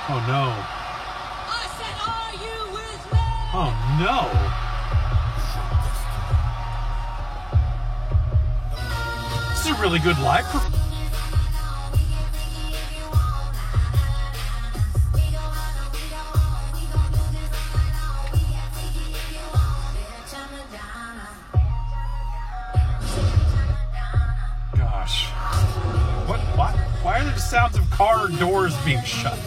Oh no. I said, are you with me? Oh no. This is a really good live performance. Gosh. Why are there sounds of car doors being shut?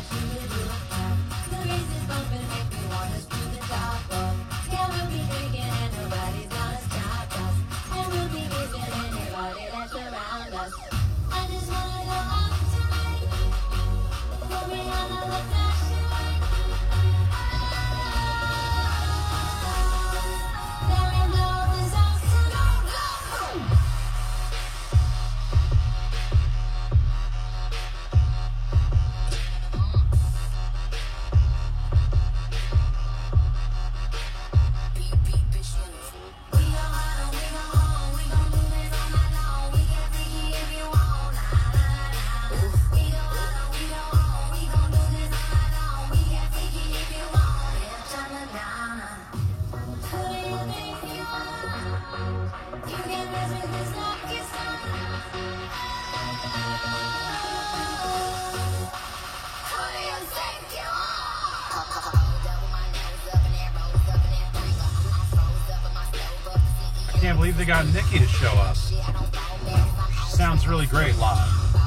I can't believe they got Nikki to show up. She sounds really great live.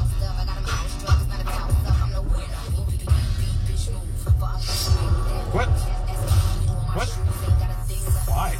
What? What? Why?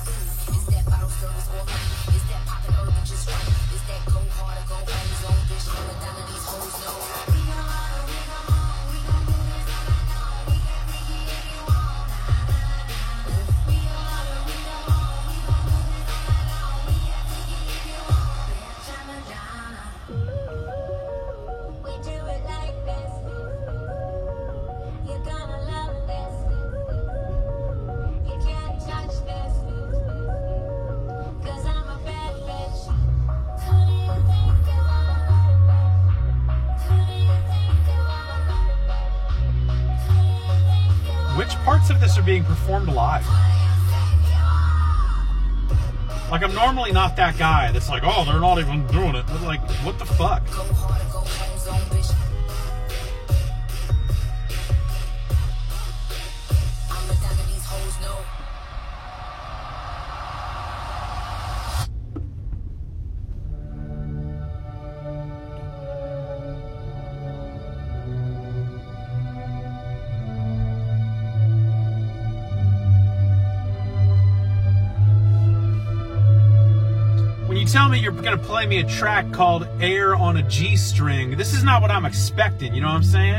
Which parts of this are being performed live? Like, I'm normally not that guy that's like, oh, they're not even doing it. But like, what the fuck? Tell me you're gonna play me a track called Air on a G-String. This is not what I'm expecting, you know what I'm saying?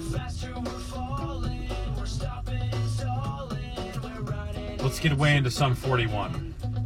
Let's get away into Sum 41.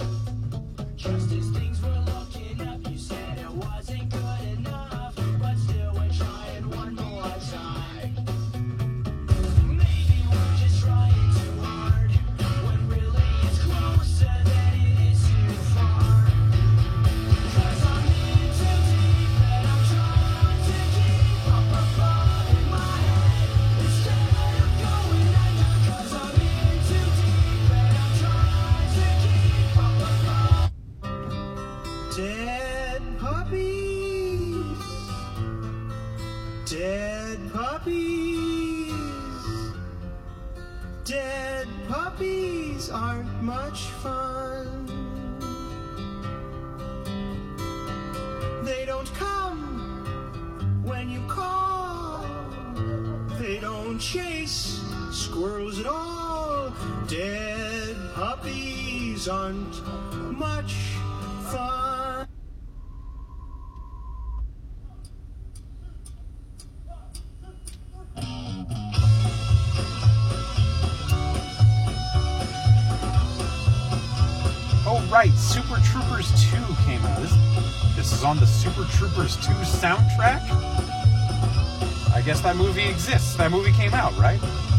Dead puppies, dead puppies, dead puppies aren't much fun. They don't come when you call, they don't chase squirrels at all. Dead puppies aren't much fun. Oh, right, Super Troopers 2 came out. This is on the Super Troopers 2 soundtrack? I guess that movie exists. That movie came out, right?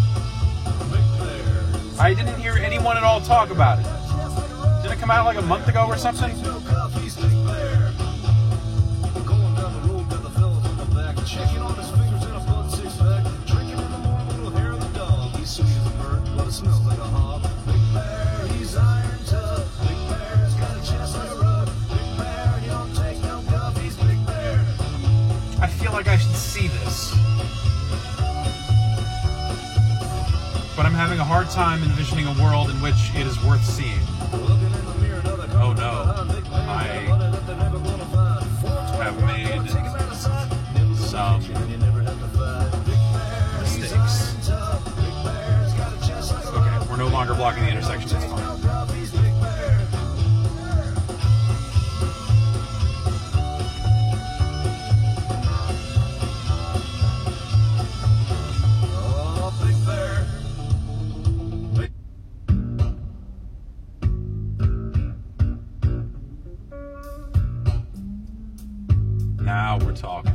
I didn't hear anyone at all talk about it. Did it come out like a month ago or something? I feel like I should see this. But I'm having a hard time envisioning a world in which it is worth seeing. Oh no, I have made some mistakes. Okay, we're no longer blocking the intersection, it's fine. Now we're talking.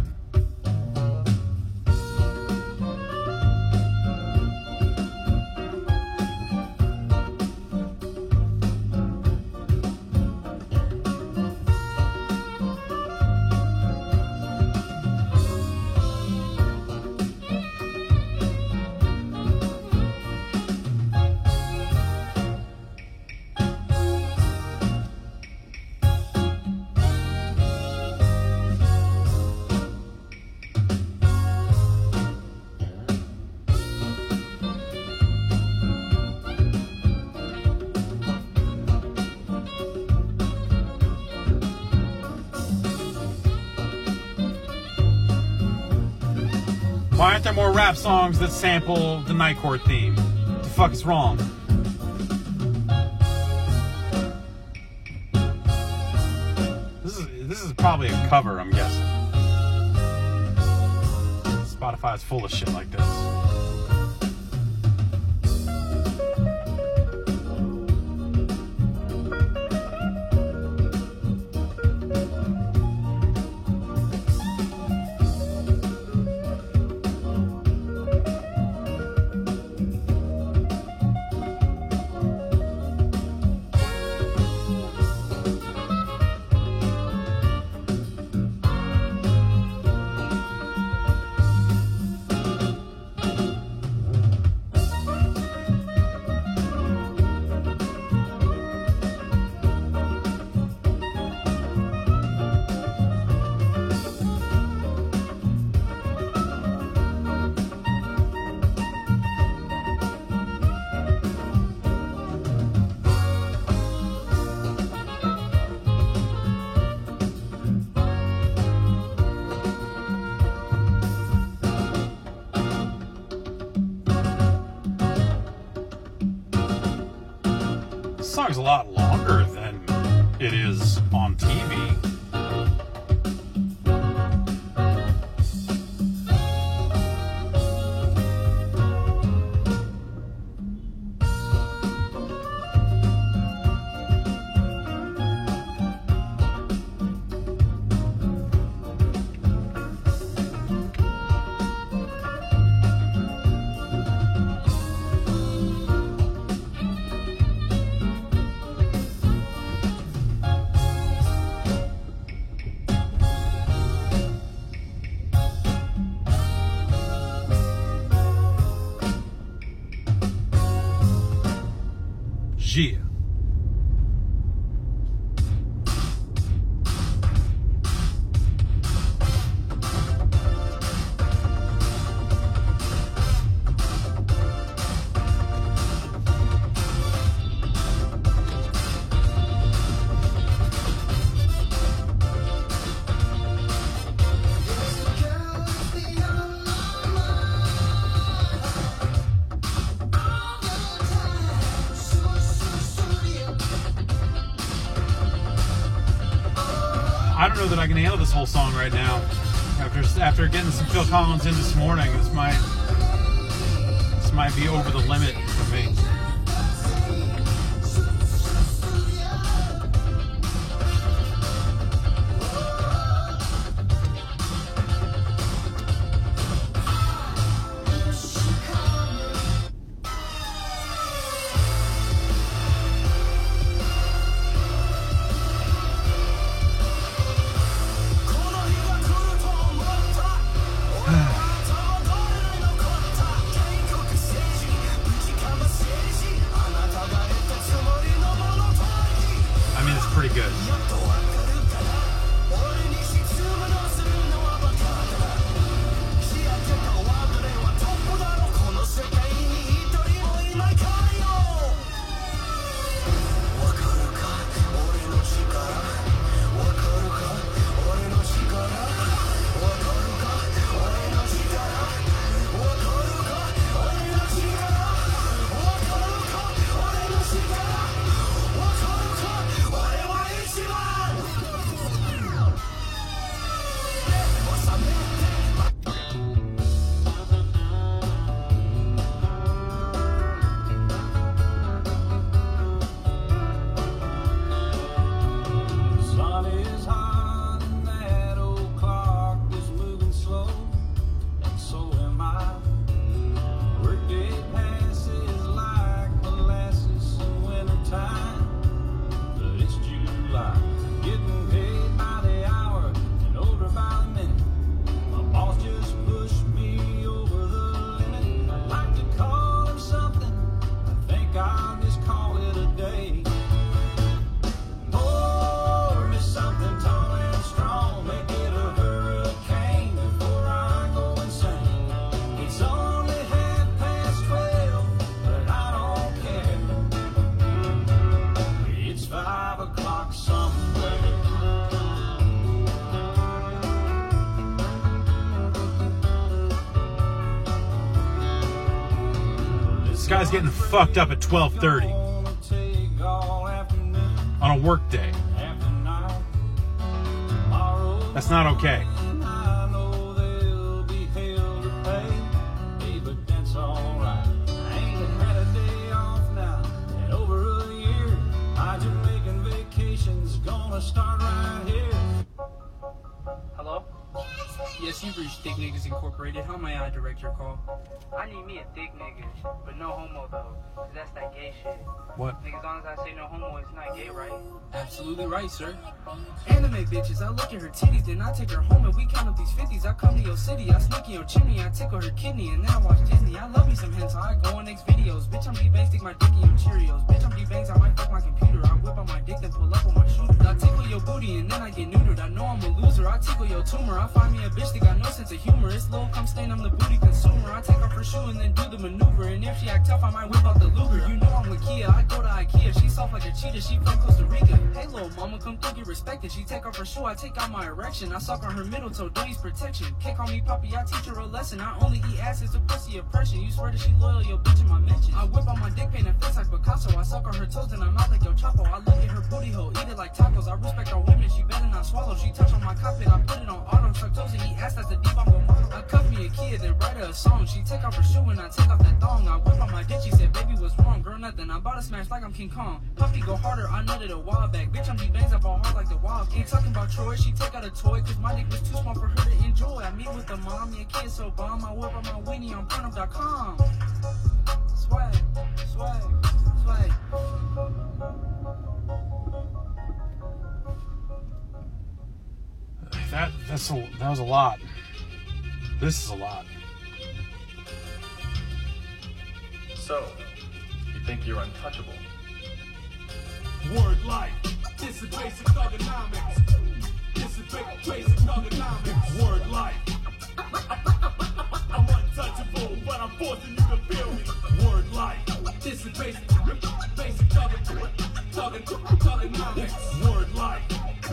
Why aren't there more rap songs that sample the Night Court theme? What the fuck is wrong? This is probably a cover, I'm guessing. Spotify is full of shit like this. This song's a lot longer than it is on TV. Yeah. I don't know that I can handle this whole song right now. After getting some Phil Collins in this morning, this might be over the limit for me. I mean, it's pretty good. This guy's getting fucked up at 12:30 on a work day. That's not okay. Hello? Yes, you've reached Thick Niggas Incorporated. How may I direct your call? I need me a thick nigga, but no homo though, 'cause that's that gay shit. What? Nigga, as long as I say no homo, it's not gay, right? Absolutely right, sir. Anime bitches, I look at her titties, then I take her home and we count up these 50s. I come to your city, I sneak in your chimney, I tickle her kidney, and then I watch Disney. I love me some hentai, I go on next videos. Bitch, I'm D-Bang, stick my dick in your Cheerios. Bitch, I'm D-Bangs, I might fuck my computer. I whip out my dick, then pull up on my shooters. I tickle your booty, and then I get neutered. I know I'm a loser, I tickle your tumor. I find me a bitch that got no sense of humor. It's low, come stain, I'm the booty consumer. I take off her shoe and then do the maneuver. And if she act tough, I might whip out the Luger. You know I'm with Kia, I go to Ikea. She soft like a cheetah, she from Costa Rica. Hey, little mama, come through, get respected. She take off her shoe, I take out my erection. I suck on her middle toe, don't use protection. Can't call me poppy, I teach her a lesson. I only eat ass, it's a pussy oppression. You swear that she loyal, your bitch in my mention. I whip out my dick, paint and face like Picasso. I suck on her toes, and I'm out like El Chapo. I look at her booty hole, eat it like tacos. I respect our women, she better not swallow. She touch on my cockpit, I put it on auto. Suck toes and eat ass, that's the deep, I'm a model. I cuff me a kid, then write her a song. She take off her shoe and I take off that thong. I whip out my dick, she said, baby, what's wrong? Girl, nothing, I'm about to smash like I'm King Kong. Puffy go harder, I nutted a while back. Bitch, I'm D-Bangs, I ball hard like the wild. Ain't talking about Troy, she take out a toy, cause my dick was too small for her to enjoy. I meet with the mom, yeah, kid so bomb. I whip out my weenie on Pornhub.com. Swag, swag, swag. That was a lot. This is a lot. So, you think you're untouchable? Word life. This is basic thugonomics. This is basic thugonomics. Word life. I'm untouchable, but I'm forcing you to feel me. Word life. This is basic thugonomics. Word life.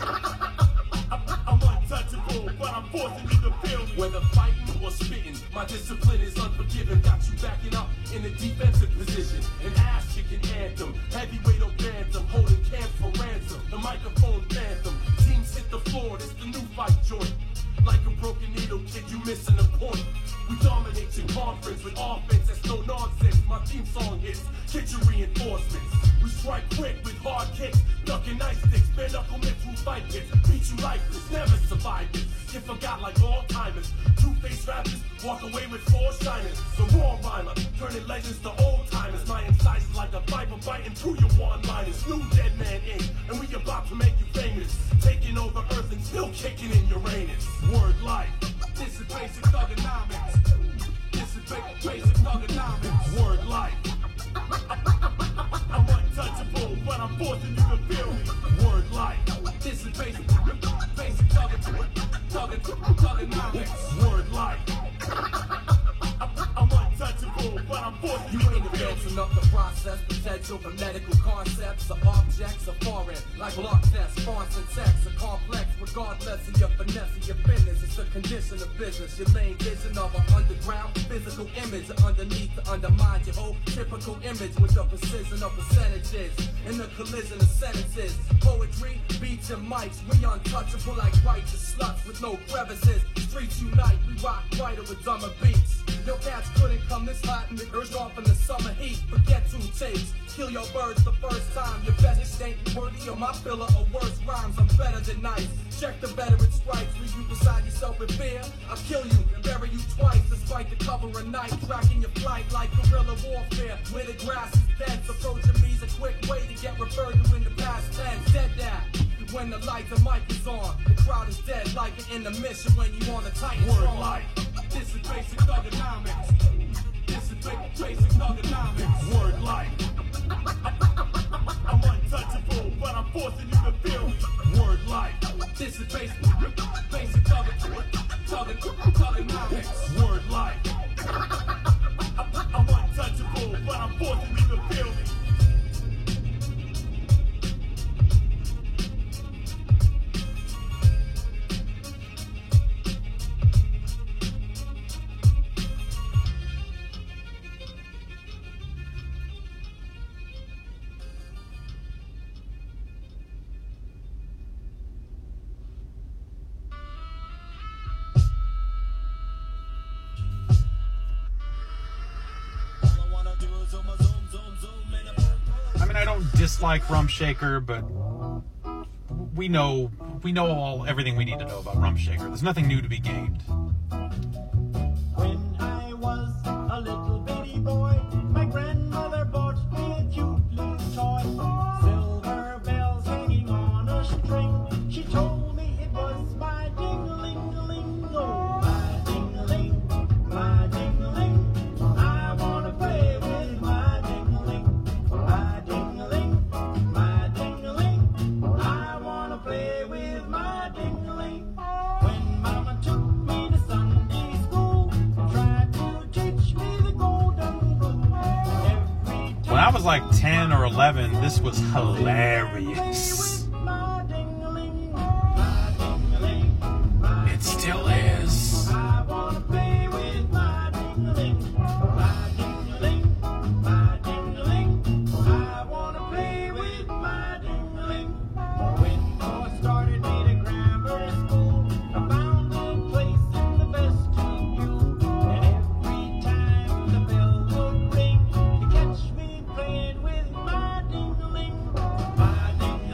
I'm untouchable, but I'm forcing you to feel me. Whether fighting or spitting, my discipline is unforgiving. Got you backing up in a defensive position. An ass kicking anthem, heavyweight or phantom, holding cans for ransom. The microphone phantom, teams hit the floor. It's the new fight joint. Like a broken needle, kid, you missing a point. We dominate your conference with offense, that's no nonsense. My theme song hits, get your reinforcements. We strike quick with hard kicks, ducking ice sticks, bare knuckle men through fight pits. Beat you lifeless, never survive it. Get forgot like all timers. Two-faced rappers walk away with four shiners. The raw rhymer, turning legends to old timers. My incisors like a viper biting through your one-liners. New Dead Man Inc., and we about to make you famous. Taking over Earth and still kicking in Uranus. Word life. This is basic thugonomics. This is basic thugonomics. Word life. I'm untouchable, but I'm forcing you to feel me. Word life. This is basic thugonomics. Word life. I'm untouchable, but I'm forcing you to feel me. Up the process, potential for medical concepts or objects are foreign, like block tests, fonts and text are complex, regardless of your finesse or your business. It's the condition of business. Your lane vision of an underground physical image underneath to undermine your whole typical image with the precision of percentages in the collision of sentences. Poetry, beats and mics, we untouchable like righteous sluts with no crevices. Streets unite, we rock brighter with dumber beats. Your cats couldn't come this hot and it urged off in the summer heat. Forget 2 takes, kill your birds the first time. Your best ain't worthy of my filler or worse rhymes. I'm better than nice. Check the veteran stripes. Leave you beside yourself in fear. I'll kill you and bury you twice, despite the cover of night. Tracking your flight like guerrilla warfare. Where the grass is dead, approaching me's a quick way to get referred to in the past tense. Dead that. When the light and mic is on, the crowd is dead like an intermission when you on a tight word life. This is basic thugonomics. This is basic thugonomics. Word life. I'm untouchable, but I'm forcing you to feel me. Word life. This is basic thugonomics. Word life. I'm untouchable, but I'm forcing you to feel me. Dislike Rumshaker, but we know everything we need to know about Rumshaker. There's nothing new to be gained. When I was a little bitty boy, my grandmother bought me a cute little toy. Silver bells hanging on a string. She told me it was my ding-a-ling-a-ling. Oh, my ding-a-ling, my ding-a-ling. I wanna play with my ding-a-ling. My ding-a-ling, my ding-a-ling. I wanna play with my ding-a-ling. When Mama took me to Sunday school, tried to teach me the golden rule. When I was like 10 or 11, this was hilarious. My ding-a-ling, my ding-a-ling, my It still is. I wanna play with my ding-a-ling. My ding-a-ling, my ding-a-ling. I wanna play with my ding-a-ling. When Noah started me to grammar school, I found a place in the vestibule. And every time the bell would ring, you catch me playing with my ding-a-ling. My ding-a-ling.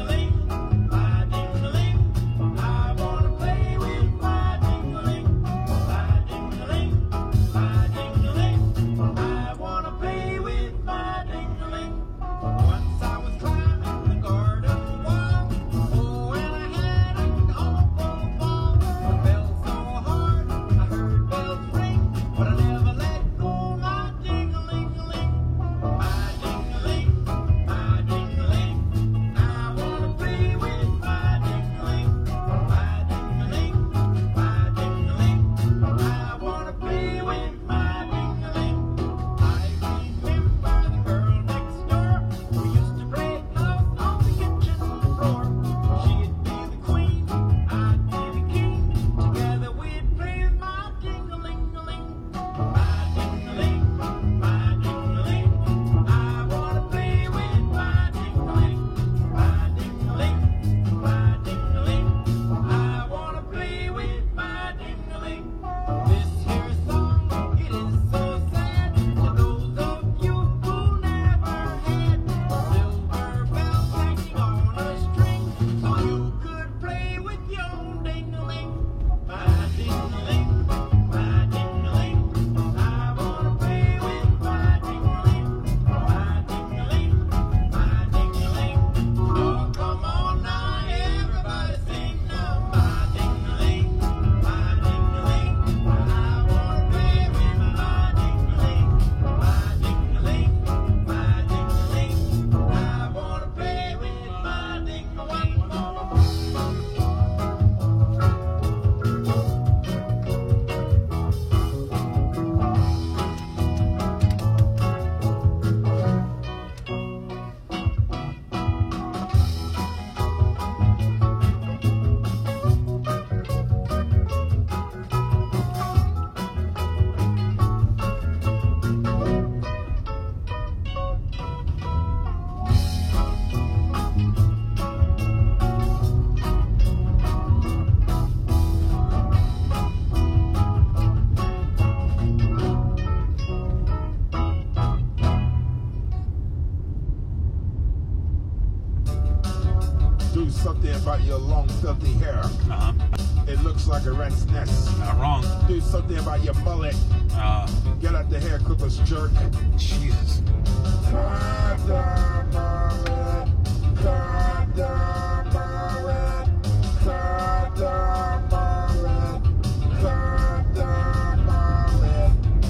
your long, filthy hair. Uh-huh. It looks like a rat's nest. Not wrong. Do something about your mullet. Get out the hair clippers, jerk. Jesus. Cut the mullet. Cut the mullet. Cut the mullet. Cut the mullet.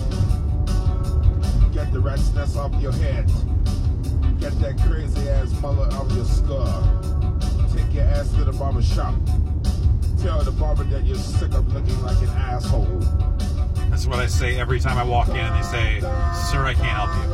Get the rat's nest off your head. Get that crazy ass mullet off your skull. Take your ass to the barber shop. Tell the barber that you're sick of looking like an asshole. That's what I say every time I walk in and they say, "Sir, I can't help you."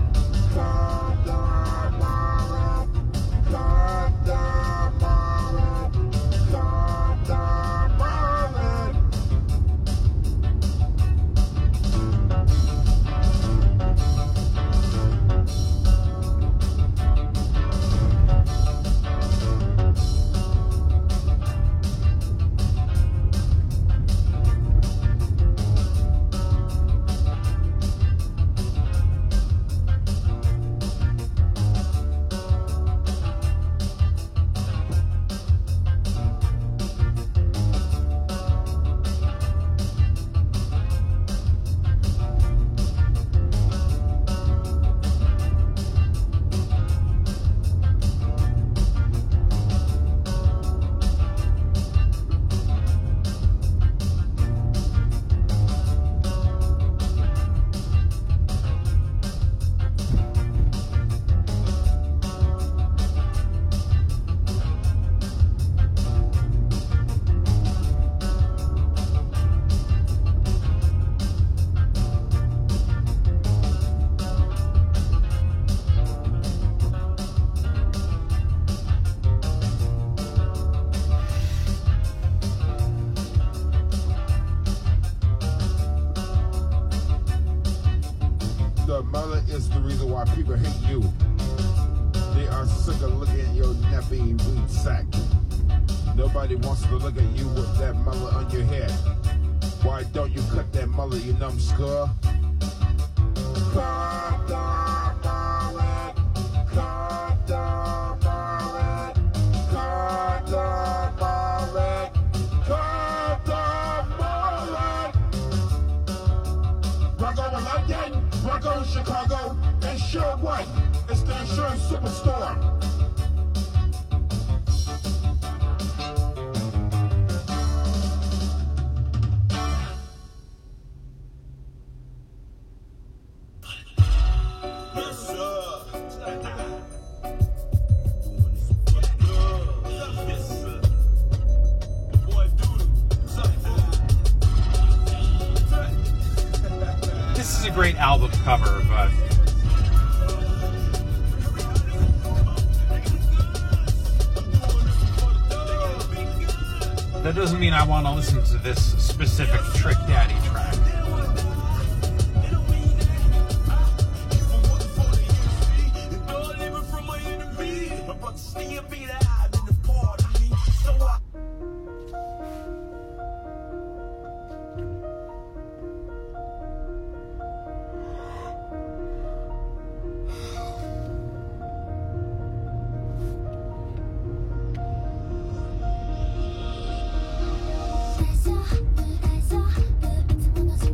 The mullet is the reason why people hate you. They are sick of looking at your nappy weed sack. Nobody wants to look at you with that mullet on your head. Why don't you cut that mullet, you numbskull? Cut the mullet. Cut the mullet. Cut the mullet. Cut the mullet. Rocco in London, Rocco in Chicago, and sure what? It's the insurance superstore. This is a great album cover, but that doesn't mean I want to listen to this specific Trick Daddy track. I saw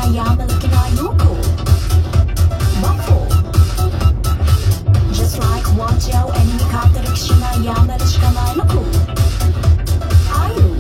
ないやめる気ないの cool Waffle Just like watch out エニミ勝ってる気しないやめるしかないの cool Are you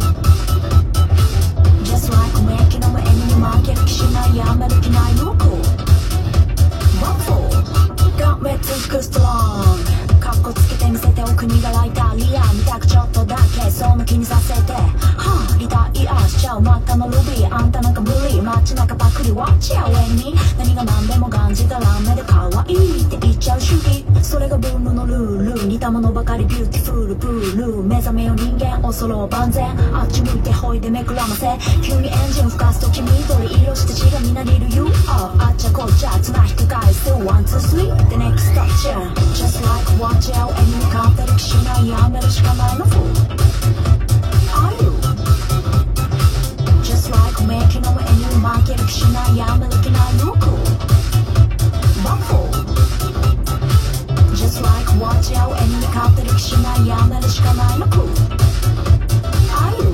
Just like 免疫飲むエニミ負ける気しないやめる気ないの cool Waffle Got me too strong カッコつけて見せてお国がライターリア見たくちょっとだけそう向きにさせてはぁリタイアしちゃう真っ赤のルビーあんたなんか無理街中パクリ割っちゃう上に何が何でもがんじたら目で可愛いって言っちゃう主義それがブームのルール似たものばかりビューティフルプール目覚めよ人間恐ろ万全あっち向いてほいでめくらませ急にエンジン吹かすと黄緑色して血がみなぎる You are あっちゃこっちゃ綱引く回数 One, two, three The next touch Just like watch out エニミ勝ってる気しないやめるしかないの Fool Are you Just like 免疫飲むエニミ負ける気しないやめる気ないの Cool Waffle Just like watch out エニミ勝ってる気しないやめるしかないの Cool Are you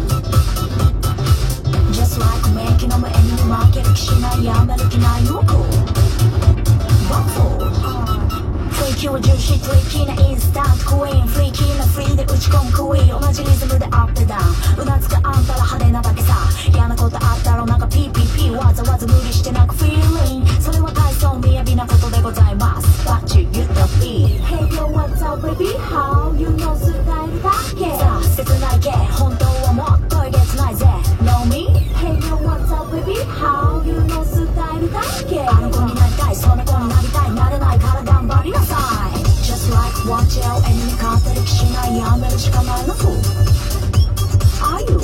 Just like 免疫飲むエニミ負ける気しないやめる気ないの Cool Waffleフリーキーを重視トリッキーなインスタントクイーンフリーキーなフリーで打ち込むクイーン同じリズムでアップダウンうなずくあんたら派手なだけさ嫌なことあったろなんか PPP わざわざ無理してなくフィーリングそれは大層雅なことでございます But you used to be Hey yo what's up baby how you know スタイルだけさあ切ないけ本当はもっとえげつないぜ Know me Hey yo what's up baby how you know スタイルだけあの子になりたいその子になりたいなれないから頑張りなさい Just like watch out エニミ勝ってる気しないやめるしかないの Fool Are you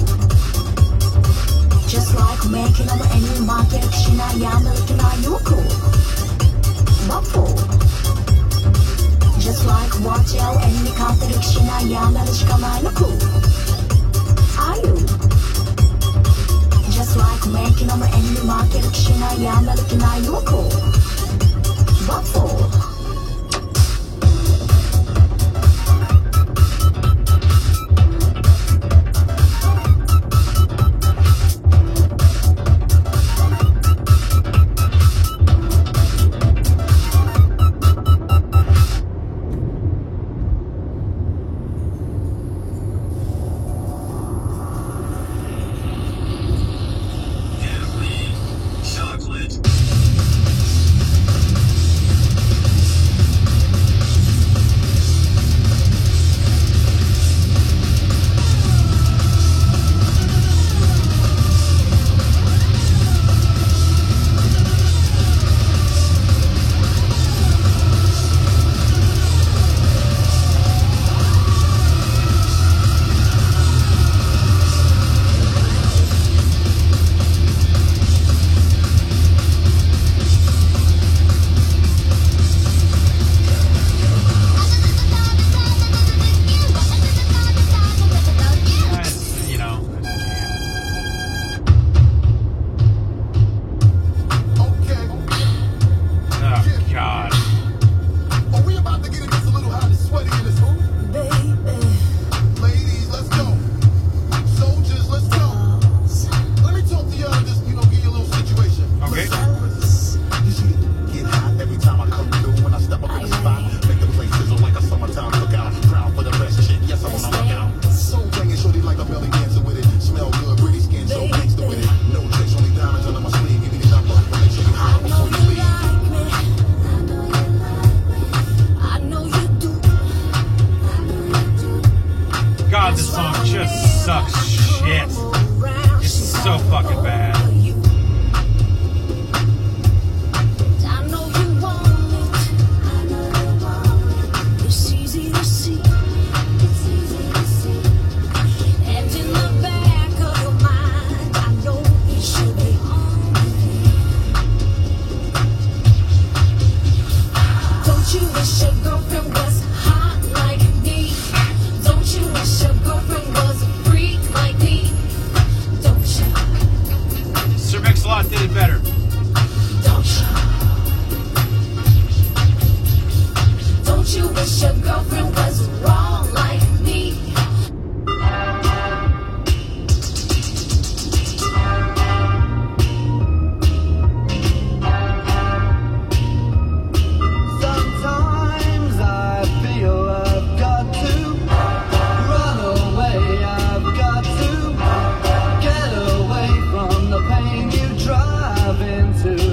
Just like 免疫飲むエニミ負ける気しないやめる気ないの Cool Waffle Just like watch out エニミ勝ってる気しないやめるしかないの Cool Are you Just like 免疫飲むエニミ負ける気しないやめる気ないの Cool Waffle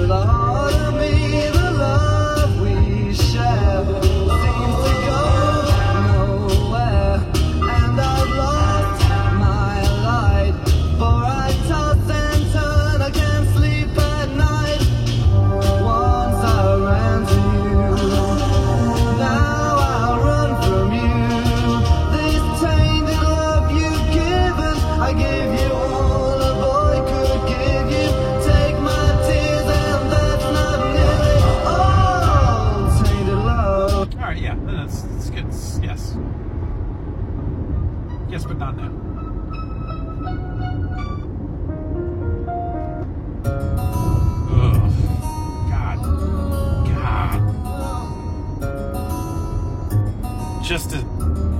thought of me, the love we share seems to go nowhere, and I've lost my light, for I toss and turn, I can't sleep at night. Once I ran to you, now I run from you. This tainted love you've given, I give you all a boy could give you. Take my tears and that's not nearly all tainted love. All right, yeah, that's good. Yes. Yes, but not now. Ugh. God. Just a...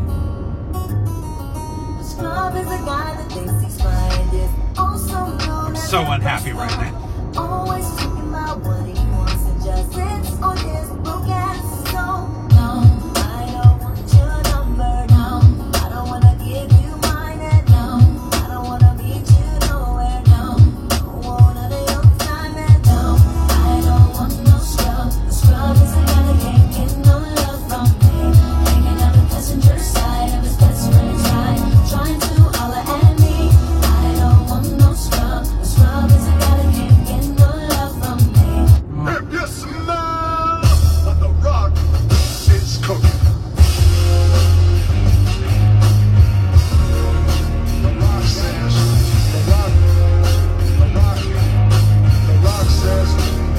Scrub is a guy that thinks he's fine, is also known as so unhappy right now. always talking about what he wants and just sits on his broken soul. No, I don't want your number, no. I don't wanna give you mine, and no, I don't wanna meet you nowhere, no. Don't want none of your time, and no, I don't want no scrub. A scrub is a guy that can't get no love from me. Hanging on the passenger side of his best friend's ride, trying to holler at me. I don't want no scrub. A scrub is a guy that can't get no love from me. If you smell what the rock is cooking. The rock says, the rock says.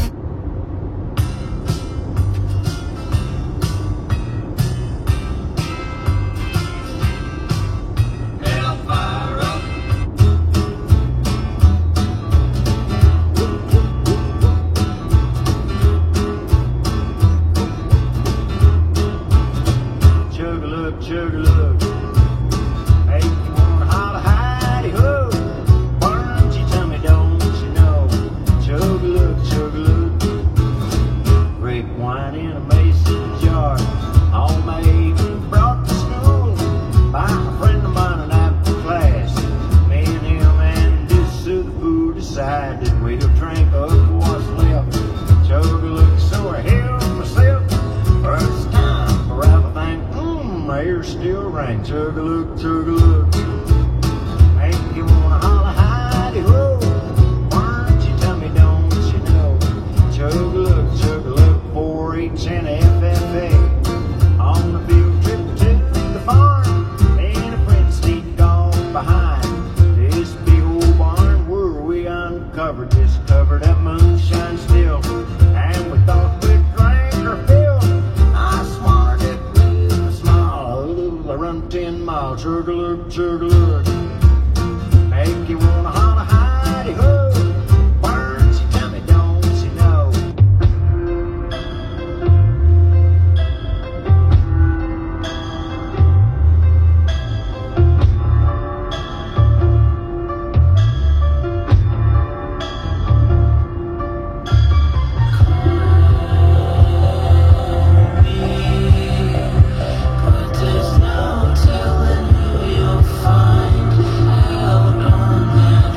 Chug-a-look, chug-a-look. Hey, you wanna holler, hidey-ho? Why don't you tell me, don't you know? Chug-a-look, chug-a-look. Grape wine in a mason jar, homemade and brought to school by a friend of mine in after class. Me and him and this other fool decided we'd drink up what's left. Chug-a-look, so I held myself. First time for everything, my ears still ring. Chug-a-look, chug-a-look. Make you wanna holler, hidey-ho. Why don't you tell me, don't you know? Chug-a-look, chug-a-look, 4-H and a FFA. On the field trip to the farm, and a friend seat gone behind. This big old barn where we uncovered, discovered that moonshine still. And we thought we'd drink our fill. I swallowed it with a smile. I run 10 miles, chug-a-look, chug-a-look. Make you wanna holler, hidey-ho. Why don't you tell me, don't you know? But there's no telling who you'll find out on that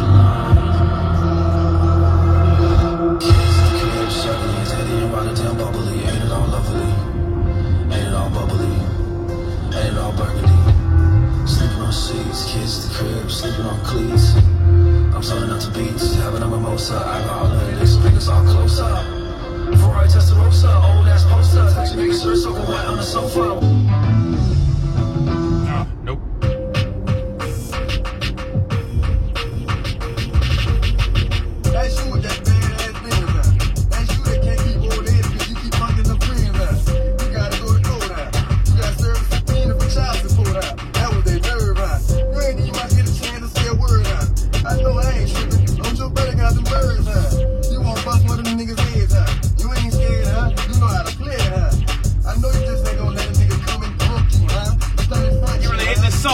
line. Crib, Chevrolets, Eddie and Rotterdam bubbly. Ain't it all lovely? Ain't it all bubbly? Ain't it all burgundy? Sleeping on sheets, kids at the crib, sleeping on cleats. I'm turning out to beats, having a mimosa. Alcohol and this bring us all close up. Before I Testarossa, old ass poster. Touch your nigga shirt soaking wet on the sofa. Nope. That's you with that bad ass business now. That's you that can't keep old ladies because you keep fucking the friends now. You gotta go to court now. You gotta serve a subpoena for child support now. That was their nerve now. You ain't even might get a chance to say a word now. I know I ain't tripping. Don't your brother got them birds now. You won't bust one of them niggas' heads now. You ain't scared, huh? You know how to play, huh? I know you just ain't gonna let a nigga come and broke you, huh? You really hate this song.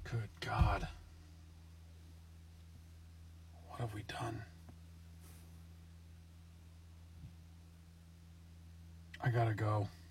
Good God. What have we done? I gotta go.